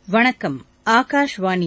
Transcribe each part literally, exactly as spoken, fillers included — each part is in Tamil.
வணக்கம். ஆகாஷ்வாணி.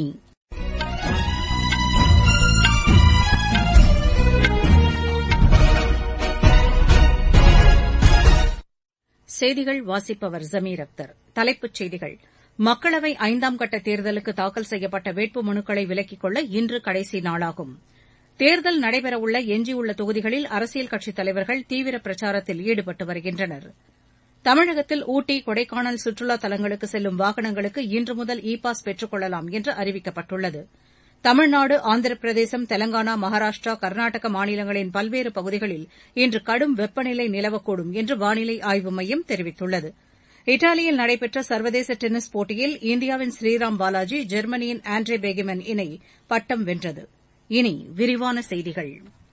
செய்திகள் வாசிப்பவர் ஜமீர் அக்தர். தலைப்புச் செய்திகள். மக்களவை ஐந்தாம் கட்ட தேர்தலுக்கு தாக்கல் செய்யப்பட்ட வேட்பு மனுக்களை விலக்கிக் கொள்ள இன்று கடைசி நாளாகும். தேர்தல் நடைபெறவுள்ள எஞ்சியுள்ள தொகுதிகளில் அரசியல் கட்சித் தலைவர்கள் தீவிர பிரச்சாரத்தில் ஈடுபட்டு வருகின்றனர். தமிழகத்தில் ஊட்டி, கொடைக்கானல் சுற்றுலாத் தலங்களுக்கு செல்லும் வாகனங்களுக்கு இன்று முதல் இ பாஸ் பெற்றுக் கொள்ளலாம் என்று அறிவிக்கப்பட்டுள்ளது. தமிழ்நாடு, ஆந்திர பிரதேசம், தெலங்கானா, மகாராஷ்டிரா, கர்நாடக மாநிலங்களின் பல்வேறு பகுதிகளில் இன்று கடும் வெப்பநிலை நிலவக்கூடும் என்று வானிலை ஆய்வு மையம் தெரிவித்துள்ளது. இத்தாலியில் நடைபெற்ற சர்வதேச டென்னிஸ் போட்டியில் இந்தியாவின் ஸ்ரீராம் பாலாஜி, ஜெர்மனியின் ஆண்ட்ரே பேகமன் இணை பட்டம் வென்றது. இனி விரிவான செய்திகள்.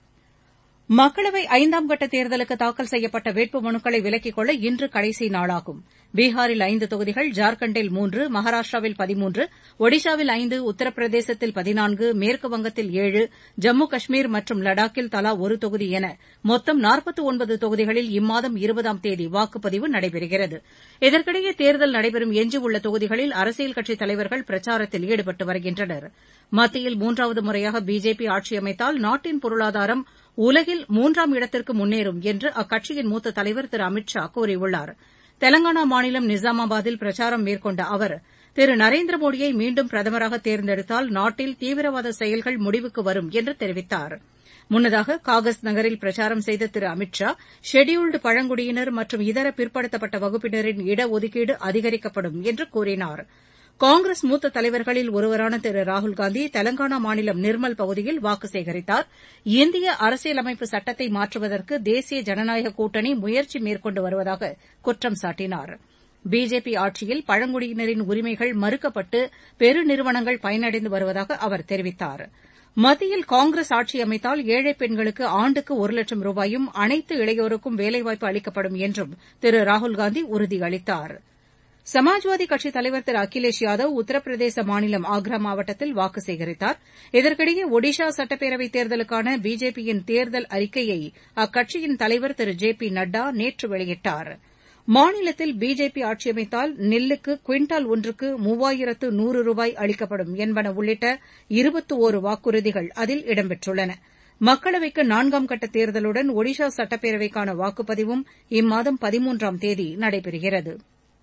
மக்களவை ஐந்தாம் கட்ட தேர்தலுக்கு தாக்கல் செய்யப்பட்ட வேட்பு மனுக்களை விலக்கிக் கொள்ள இன்று கடைசி நாளாகும். பீகாரில் ஐந்து தொகுதிகள், ஜார்க்கண்டில் மூன்று, மகாராஷ்டிராவில் பதிமூன்று, ஒடிஷாவில் ஐந்து, உத்தரப்பிரதேசத்தில் பதினான்கு, மேற்குவங்கத்தில் ஏழு, ஜம்மு காஷ்மீர் மற்றும் லடாக்கில் தலா ஒரு தொகுதி என மொத்தம் நாற்பத்து ஒன்பது தொகுதிகளில் இம்மாதம் இருபதாம் தேதி வாக்குப்பதிவு நடைபெறுகிறது. இதற்கிடையே தேர்தல் நடைபெறும் எஞ்சியுள்ள தொகுதிகளில் அரசியல் கட்சித் தலைவர்கள் பிரச்சாரத்தில் ஈடுபட்டு வருகின்றனர். மத்தியில் மூன்றாவது முறையாக பிஜேபி ஆட்சியமைத்தால் நாட்டின் பொருளாதாரம் உலகில் மூன்றாம் இடத்திற்கு முன்னேறும் என்று அக்கட்சியின் மூத்த தலைவர் திரு அமித் ஷா கூறியுள்ளார். தெலங்கானா மாநிலம் நிஜாமாபாத்தில் பிரச்சாரம் மேற்கொண்ட அவர், திரு நரேந்திர மோடியை மீண்டும் பிரதமராக தேர்ந்தெடுத்தால் நாட்டில் தீவிரவாத செயல்கள் முடிவுக்கு வரும் என்று தெரிவித்தார். முன்னதாக காகஸ் நகரில் பிரச்சாரம் செய்த திரு அமித் ஷா, ஷெட்யூல்டு பழங்குடியினர் மற்றும் இதர பிற்படுத்தப்பட்ட வகுப்பினரின் இடஒதுக்கீடு அதிகரிக்கப்படும் என்று கூறினார். காங்கிரஸ் மூத்த தலைவர்களில் ஒருவரான திரு ராகுல்காந்தி தெலங்கானா மாநிலம் நிர்மல் பகுதியில் வாக்கு சேகரித்தார். இந்திய அரசியலமைப்பு சட்டத்தை மாற்றுவதற்கு தேசிய ஜனநாயக கூட்டணி முயற்சி மேற்கொண்டு வருவதாக குற்றம் சாட்டினார். பிஜேபி ஆட்சியில் பழங்குடியினரின் உரிமைகள் மறுக்கப்பட்டு பெருநிறுவனங்கள் பயனடைந்து வருவதாக அவர் தெரிவித்தார். மத்தியில் காங்கிரஸ் ஆட்சி அமைத்தால் ஏழை பெண்களுக்கு ஆண்டுக்கு ஒரு லட்சம் ரூபாயும் அனைத்து இளையோருக்கும் வேலைவாய்ப்பு அளிக்கப்படும் என்றும் திரு ராகுல்காந்தி உறுதியளித்தார். சமாஜ்வாதி கட்சித் தலைவர் திரு அகிலேஷ் யாதவ் உத்தரப்பிரதேச மாநிலம் ஆக்ரா மாவட்டத்தில் வாக்கு சேகரித்தார். இதற்கிடையே ஒடிஷா சட்டப்பேரவைத் தேர்தலுக்கான பிஜேபியின் தேர்தல் அறிக்கையை அக்கட்சியின் தலைவர் திரு ஜே பி நட்டா நேற்று வெளியிட்டார். மாநிலத்தில் பிஜேபி ஆட்சியமைத்தால் நெல்லுக்கு குவிண்டால் ஒன்றுக்கு மூவாயிரத்து நூறு ரூபாய் அளிக்கப்படும் என்பன உள்ளிட்ட இருபத்தி ஒரு வாக்குறுதிகள் அதில் இடம்பெற்றுள்ளன. மக்களவைக்கு நான்காம் கட்ட தேர்தலுடன் ஒடிஷா சட்டப்பேரவைக்கான வாக்குப்பதிவும் இம்மாதம் பதிமூன்றாம் தேதி நடைபெறுகிறது.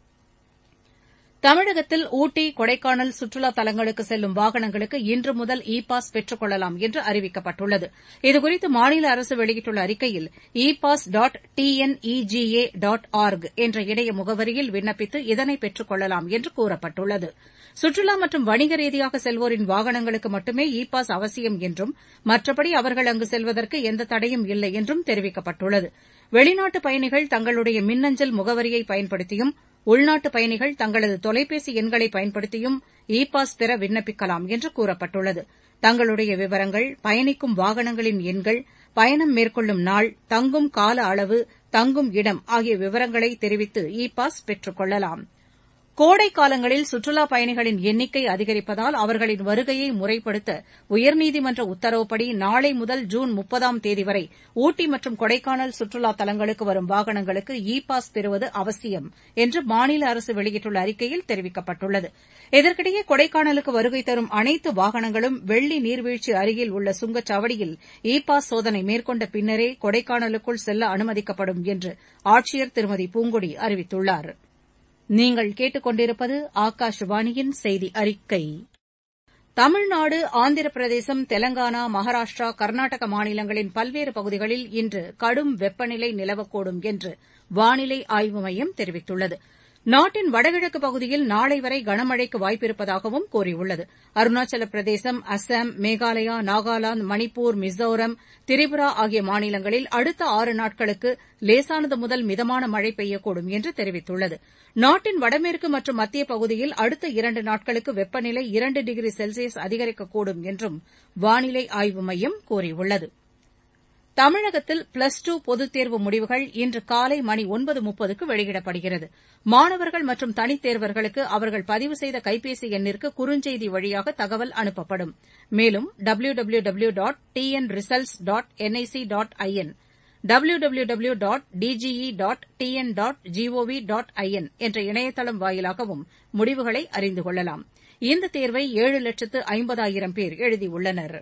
தமிழகத்தில் ஊட்டி, கொடைக்கானல் சுற்றுலாத் தலங்களுக்கு செல்லும் வாகனங்களுக்கு இன்று முதல் இ பாஸ் பெற்றுக் கொள்ளலாம் என்று அறிவிக்கப்பட்டுள்ளது. இதுகுறித்து மாநில அரசு வெளியிட்டுள்ள அறிக்கையில், e pass dot T N E G A dot org என்ற இணைய முகவரியில் விண்ணப்பித்து இதனை பெற்றுக் கொள்ளலாம் என்று கூறப்பட்டுள்ளது. சுற்றுலா மற்றும் வணிக ரீதியாக செல்வோரின் வாகனங்களுக்கு மட்டுமே இ பாஸ் அவசியம் என்றும், மற்றபடி அவர்கள் அங்கு செல்வதற்கு எந்த தடையும் இல்லை என்றும் தெரிவிக்கப்பட்டுள்ளது. வெளிநாட்டு பயணிகள் தங்களுடைய மின்னஞ்சல் முகவரியை பயன்படுத்தியும், உள்நாட்டு பயணிகள் தங்களது தொலைபேசி எண்களை பயன்படுத்தியும் இ பாஸ் பெற விண்ணப்பிக்கலாம் என்று கூறப்பட்டுள்ளது. தங்களுடைய விவரங்கள், பயணிக்கும் வாகனங்களின் எண்கள், பயணம் மேற்கொள்ளும் நாள், தங்கும் கால அளவு, தங்கும் இடம் ஆகிய விவரங்களை தெரிவித்து இ பாஸ் பெற்றுக் கொள்ளலாம். கோடை காலங்களில் சுற்றுலாப் பயணிகளின் எண்ணிக்கை அதிகரிப்பதால் அவர்களின் வருகையை முறைப்படுத்த உயர்நீதிமன்ற உத்தரவுப்படி நாளை முதல் ஜூன் முப்பதாம் தேதி வரை ஊட்டி மற்றும் கொடைக்கானல் சுற்றுலாத் தலங்களுக்கு வரும் வாகனங்களுக்கு இ பாஸ் பெறுவது அவசியம் என்று மாநில அரசு வெளியிட்டுள்ள அறிக்கையில் தெரிவிக்கப்பட்டுள்ளது. இதற்கிடையே கொடைக்கானலுக்கு வருகை தரும் அனைத்து வாகனங்களும் வெள்ளி நீர்வீழ்ச்சி அருகில் உள்ள சுங்கச்சாவடியில் இ பாஸ் சோதனை மேற்கொண்ட பின்னரே கொடைக்கானலுக்குள் செல்ல அனுமதிக்கப்படும் என்று ஆட்சியர் திருமதி பூங்கொடி அறிவித்துள்ளார். நீங்கள் கேட்டுக் கொண்டிருப்பது ஆகாஷவாணியின் செய்தி அறிக்கை. தமிழ்நாடு, ஆந்திர பிரதேசம், தெலங்கானா, மகாராஷ்டிரா, கர்நாடக மாநிலங்களின் பல்வேறு பகுதிகளில் இன்று கடும் வெப்பநிலை நிலவக்கூடும் என்று வானிலை ஆய்வு மையம் தெரிவித்துள்ளது. நாட்டின் வடகிழக்கு பகுதியில் நாளை வரை கனமழைக்கு வாய்ப்பிருப்பதாகவும் கூறியுள்ளது. அருணாச்சல பிரதேசம், அஸ்ஸாம், மேகாலயா, நாகாலாந்து, மணிப்பூர், மிசோரம், திரிபுரா ஆகிய மாநிலங்களில் அடுத்த ஆறு நாட்களுக்கு லேசானது முதல் மிதமான மழை பெய்யக்கூடும் என்று தெரிவித்துள்ளது. நாட்டின் வடமேற்கு மற்றும் மத்திய பகுதியில் அடுத்த இரண்டு நாட்களுக்கு வெப்பநிலை இரண்டு டிகிரி செல்சியஸ் அதிகரிக்கக்கூடும் என்றும் வானிலை ஆய்வு மையம் கூறியுள்ளது. தமிழகத்தில் பிளஸ் டூ பொதுத் தேர்வு முடிவுகள் இன்று காலை மணி ஒன்பது முப்பதுக்கு வெளியிடப்படுகிறது. மாணவர்கள் மற்றும் தனித் தேர்வர்களுக்கு அவர்கள் பதிவு செய்த கைபேசி எண்ணிற்கு குறுஞ்செய்தி வழியாக தகவல் அனுப்பப்படும். மேலும் W W W dot T N results dot N I C dot I N, W W W dot DGE dot TN dot GOV dot IN என்ற இணையதளம் வாயிலாகவும் முடிவுகளை அறிந்து கொள்ளலாம். இந்த தேர்வை ஏழு லட்சத்து ஐம்பதாயிரம் பேர் எழுதியுள்ளனர்.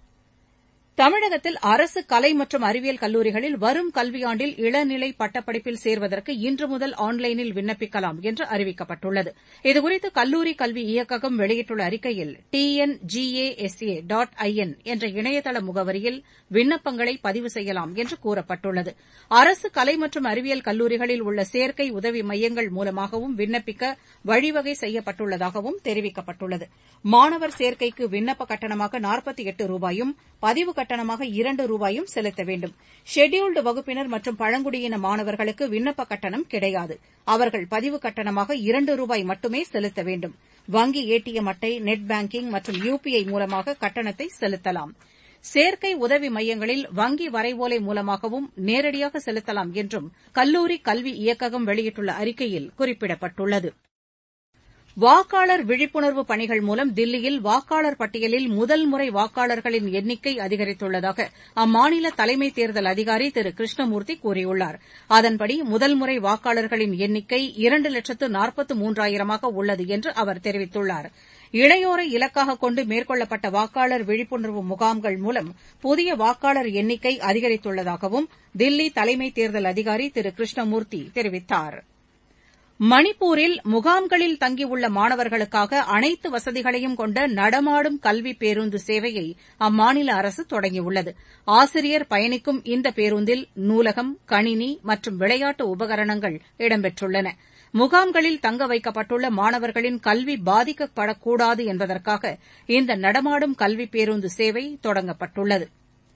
தமிழகத்தில் அரசு கலை மற்றும் அறிவியல் கல்லூரிகளில் வரும் கல்வியாண்டில் இளநிலை பட்டப்படிப்பில் சேர்வதற்கு இன்று முதல் ஆன்லைனில் விண்ணப்பிக்கலாம் என்று அறிவிக்கப்பட்டுள்ளது. இதுகுறித்து கல்லூரி கல்வி இயக்ககம் வெளியிட்டுள்ள அறிக்கையில் டிஎன்ஜிஏஎஸ்ஏ டாட் ஐஎன் என்ற இணையதள முகவரியில் விண்ணப்பங்களை பதிவு செய்யலாம் என்று கூறப்பட்டுள்ளது. அரசு கலை மற்றும் அறிவியல் கல்லூரிகளில் உள்ள சேர்க்கை உதவி மையங்கள் மூலமாகவும் விண்ணப்பிக்க வழிவகை செய்யப்பட்டுள்ளதாகவும் தெரிவிக்கப்பட்டுள்ளது. மாணவர் சேர்க்கைக்கு விண்ணப்ப கட்டணமாக நாற்பத்தி எட்டு ரூபாயும் பதிவு கட்டணமாக இரண்டு ரூபாயும் செலுத்த வேண்டும். ஷெட்யூல்டு வகுப்பினர் மற்றும் பழங்குடியின மாணவர்களுக்கு விண்ணப்ப கட்டணம் கிடையாது. அவர்கள் பதிவு கட்டணமாக இரண்டு ரூபாய் மட்டுமே செலுத்த வேண்டும். வங்கி ஏடிஎம் அட்டை, நெட் பேங்கிங் மற்றும் யுபிஐ மூலமாக கட்டணத்தை செலுத்தலாம். சேர்க்கை உதவி மையங்களில் வங்கி வரைவோலை மூலமாகவும் நேரடியாக செலுத்தலாம் என்றும் கல்லூரி கல்வி இயக்ககம் வெளியிட்டுள்ள அறிக்கையில் குறிப்பிடப்பட்டுள்ளது. வாக்காளர் விழிப்புணர்வு பணிகள் மூலம் தில்லியில் வாக்காளர் பட்டியலில் முதல் முறை வாக்காளர்களின் எண்ணிக்கை அதிகரித்துள்ளதாக அம்மாநில தலைமை தேர்தல் அதிகாரி திரு கிருஷ்ணமூர்த்தி கூறியுள்ளார். அதன்படி முதல் முறை வாக்காளர்களின் எண்ணிக்கை இரண்டு லட்சத்து நாற்பத்து மூன்றாயிரமாக உள்ளது என்று அவர் தெரிவித்துள்ளார். இளையோரை இலக்காக கொண்டு மேற்கொள்ளப்பட்ட வாக்காளர் விழிப்புணர்வு முகாம்கள் மூலம் புதிய வாக்காளர் எண்ணிக்கை அதிகரித்துள்ளதாகவும் தில்லி தலைமை தேர்தல் அதிகாரி திரு கிருஷ்ணமூர்த்தி தெரிவித்தார். மணிப்பூரில் முகாம்களில் தங்கியுள்ள மாணவர்களுக்காக அனைத்து வசதிகளையும் கொண்ட நடமாடும் கல்வி பேருந்து சேவையை அம்மாநில அரசு தொடங்கியுள்ளது. ஆசிரியர் பயணிக்கும் இந்த பேருந்தில் நூலகம், கணினி மற்றும் விளையாட்டு உபகரணங்கள் இடம்பெற்றுள்ளன. முகாம்களில் தங்க வைக்கப்பட்டுள்ள மாணவர்களின் கல்வி பாதிக்கப்படக்கூடாது என்பதற்காக இந்த நடமாடும் கல்வி பேருந்து சேவை தொடங்கப்பட்டுள்ளது.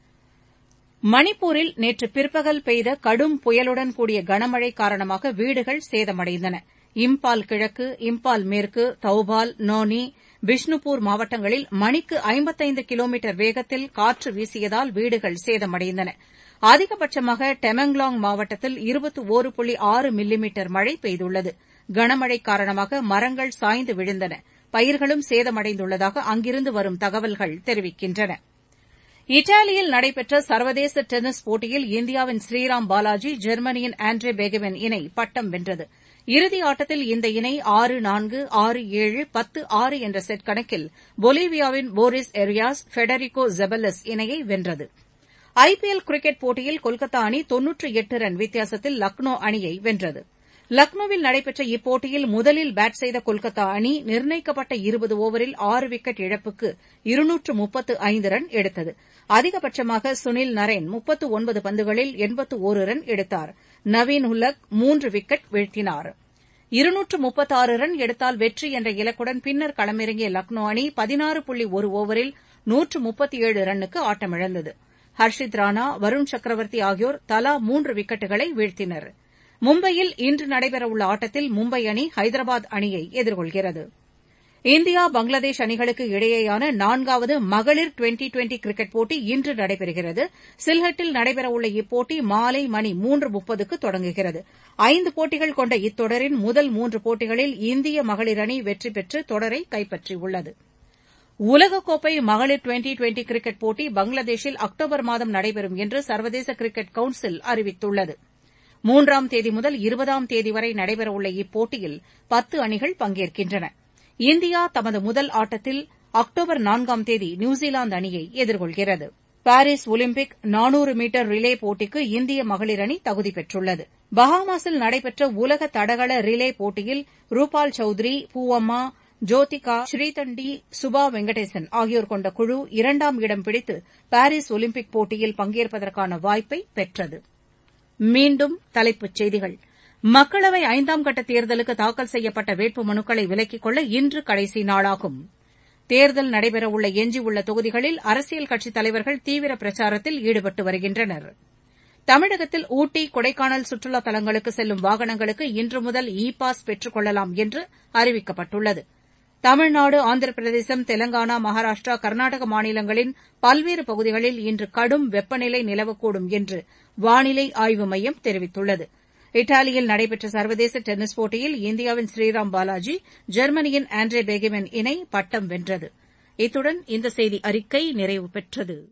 மணிப்பூரில் நேற்று பிற்பகல் பெய்த கடும் புயலுடன் கூடிய கனமழை காரணமாக வீடுகள் சேதமடைந்தன. இம்பால் கிழக்கு, இம்பால் மேற்கு, தௌபால், நோனி, பிஷ்ணுபூர் மாவட்டங்களில் மணிக்கு ஐம்பத்தைந்து கிலோமீட்டர் வேகத்தில் காற்று வீசியதால் வீடுகள் சேதமடைந்தன. அதிகபட்சமாக டெமெங்லாங் மாவட்டத்தில் இருபத்தி ஒன்று புள்ளி ஆறு மில்லிமீட்டர் மழை பெய்துள்ளது. கனமழை காரணமாக மரங்கள் சாய்ந்து விழுந்தன. பயிர்களும் சேதமடைந்துள்ளதாக அங்கிருந்து வரும் தகவல்கள் தெரிவிக்கின்றன. இத்தாலியில் நடைபெற்ற சர்வதேச டென்னிஸ் போட்டியில் இந்தியாவின் ஸ்ரீராம் பாலாஜி, ஜெர்மனியின் ஆண்ட்ரே பெகவென் இணை பட்டம் வென்றது. இறுதி ஆட்டத்தில் இந்த இணை ஆறு நான்கு, ஆறு ஏழு, பத்து ஆறு என்ற செட் கணக்கில் பொலிவியாவின் போரிஸ் எரியாஸ், ஃபெடரிகோ ஜெபல்லஸ் இணையை வென்றது. ஐபிஎல் கிரிக்கெட் போட்டியில் கொல்கத்தா அணி தொன்னூற்று எட்டு ரன் வித்தியாசத்தில் லக்னோ அணியை வென்றது. லக்னோவில் நடைபெற்ற இப்போட்டியில் முதலில் பேட் செய்த கொல்கத்தா அணி நிர்ணயிக்கப்பட்ட இருபது ஒவரில் ஆறு விக்கெட் இழப்புக்கு இருநூற்று முப்பத்து ஐந்து ரன் எடுத்தது. அதிகபட்சமாக சுனில் நரேன் முப்பத்து ஒன்பது பந்துகளில் எண்பத்து ஒரு ரன் எடுத்தார். நவீன் உல்லக் மூன்று விக்கெட் வீழ்த்தினார். இருநூற்று முப்பத்தாறு ரன் எடுத்தால் வெற்றி என்ற இலக்குடன் பின்னர் களமிறங்கிய லக்னோ அணி பதினாறு புள்ளி ஒரு ஒவரில் நூற்று முப்பத்தி ஏழு ரன்னுக்கு ஆட்டமிழந்தது. ஹர்ஷித் ராணா, வருண் சக்கரவர்த்தி ஆகியோர் தலா மூன்று விக்கெட்டுகளை வீழ்த்தினர். மும்பையில் இன்று நடைபெறவுள்ள ஆட்டத்தில் மும்பை அணி ஹைதராபாத் அணியை எதிர்கொள்கிறது. இந்தியா பங்களாதேஷ் அணிகளுக்கு இடையேயான நான்காவது மகளிர் டுவெண்டி டுவெண்டி கிரிக்கெட் போட்டி இன்று நடைபெறுகிறது. சில்ஹெட்டில் நடைபெறவுள்ள இப்போட்டி மாலை மணி மூன்று முப்பதுக்கு தொடங்குகிறது. ஐந்து போட்டிகள் கொண்ட இத்தொடரின் முதல் மூன்று போட்டிகளில் இந்திய மகளிர் அணி வெற்றி பெற்று தொடரை கைப்பற்றியுள்ளது. உலகக்கோப்பை மகளிர் டுவெண்டி டுவெண்டி கிரிக்கெட் போட்டி பங்களாதேஷில் அக்டோபர் மாதம் நடைபெறும் என்று சர்வதேச கிரிக்கெட் கவுன்சில் அறிவித்துள்ளது. மூன்றாம் தேதி முதல் இருபதாம் தேதி வரை நடைபெறவுள்ள இப்போட்டியில் பத்து அணிகள் பங்கேற்கின்றன. இந்தியா தமது முதல் ஆட்டத்தில் அக்டோபர் நான்காம் தேதி நியூசிலாந்து அணியை எதிர்கொள்கிறது. பாரிஸ் ஒலிம்பிக் நானூறு மீட்டர் ரிலே போட்டிக்கு இந்திய மகளிர் அணி தகுதி பெற்றுள்ளது. பஹாமாஸில் நடைபெற்ற உலக தடகள ரிலே போட்டியில் ரூபால் சௌத்ரி, பூவம்மா, ஜோதிகா ஸ்ரீதண்டி, சுபா வெங்கடேசன் ஆகியோர் கொண்ட குழு இரண்டாம் இடம் பிடித்து பாரிஸ் ஒலிம்பிக் போட்டியில் பங்கேற்பதற்கான வாய்ப்பை பெற்றது. மீண்டும் தலைப்புச் செய்திகள். மக்களவை ஐந்தாம் கட்ட தேர்தலுக்கு தாக்கல் செய்யப்பட்ட வேட்புமனுக்களை விலக்கிக் கொள்ள இன்று கடைசி நாளாகும். தேர்தல் நடைபெறவுள்ள எஞ்சியுள்ள தொகுதிகளில் அரசியல் கட்சித் தலைவர்கள் தீவிர பிரச்சாரத்தில் ஈடுபட்டு வருகின்றனர். தமிழகத்தில் ஊட்டி, கொடைக்கானல் சுற்றுலாத் தலங்களுக்கு செல்லும் வாகனங்களுக்கு இன்று முதல் இ பாஸ் பெற்றுக் கொள்ளலாம் என்று அறிவிக்கப்பட்டுள்ளது. தமிழ்நாடு, ஆந்திர பிரதேசம், தெலங்கானா, மகாராஷ்டிரா, கர்நாடக மாநிலங்களின் பல்வேறு பகுதிகளில் இன்று கடும் வெப்பநிலை நிலவக்கூடும் என்று வானிலை ஆய்வு மையம் தெரிவித்துள்ளது. இத்தாலியில் நடைபெற்ற சர்வதேச டென்னிஸ் போட்டியில் இந்தியாவின் ஸ்ரீராம் பாலாஜி, ஜெர்மனியின் ஆண்ட்ரே பெகவென் இணை பட்டம் வென்றது. இத்துடன் இந்த செய்தி அறிக்கை நிறைவு பெற்றது.